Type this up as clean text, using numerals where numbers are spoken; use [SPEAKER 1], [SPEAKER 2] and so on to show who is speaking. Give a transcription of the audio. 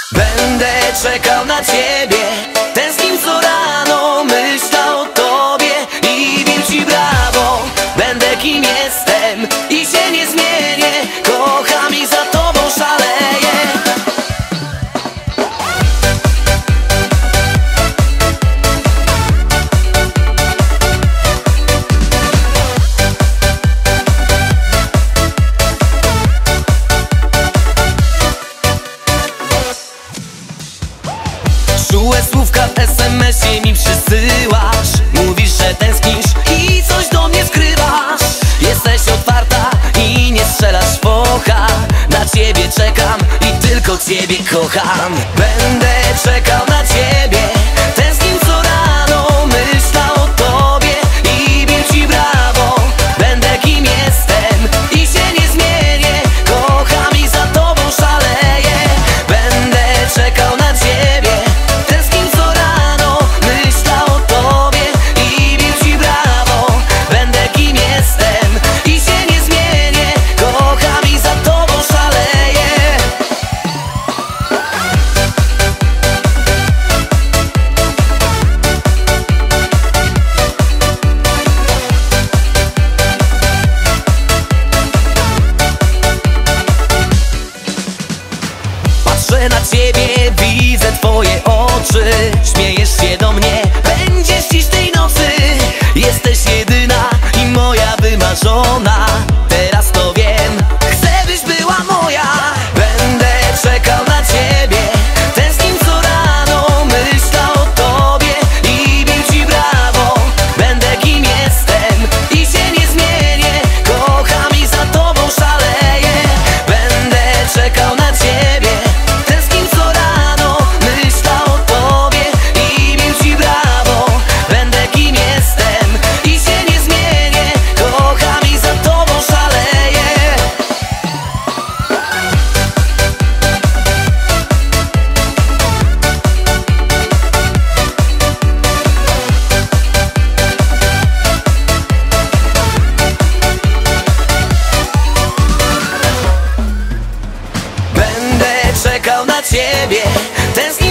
[SPEAKER 1] Będę czekał na ciebie, tęsknił co rano, myślał o tobie i wiem ci brawo. Będę kim jestem i się nie zmienię, kocham i za tobą szaleję. Czułe słówka w SMS-ie mi przysyłasz. Mówisz, że tęsknisz i coś do mnie skrywasz. Jesteś otwarta i nie strzelasz w oka. Na ciebie czekam i tylko ciebie kocham. Będę czekał na ciebie, tęsknił co rano, myślał o tobie i bił ci brawo. Będę kim jestem i się nie zmienię, kocham i za tobą szaleję. Będę czekał na ciebie, tęsknił co rano, myślał o tobie i bił ci brawo. Będę kim jestem i się nie zmienię, kocham i za tobą szaleję. Patrzę na ciebie, widzę twoje oczy. Śmiejesz się do mnie, będziesz dziś tej nocy. Jesteś jedyna i moja wymarzona. Teraz to wiem, chcę byś była moja. Będę czekał na ciebie, tęsknił co rano, myślał o tobie i bił ci brawo. Będę kim jestem i się nie zmienię, kocham i za tobą szaleję. Będę czekał na ciebie, tęsknił co rano, myślał o tobie i bił ci brawo. Będę kim jestem i się nie zmienię, kocham i za tobą szaleję. Będę czekał na ciebie, tęsknił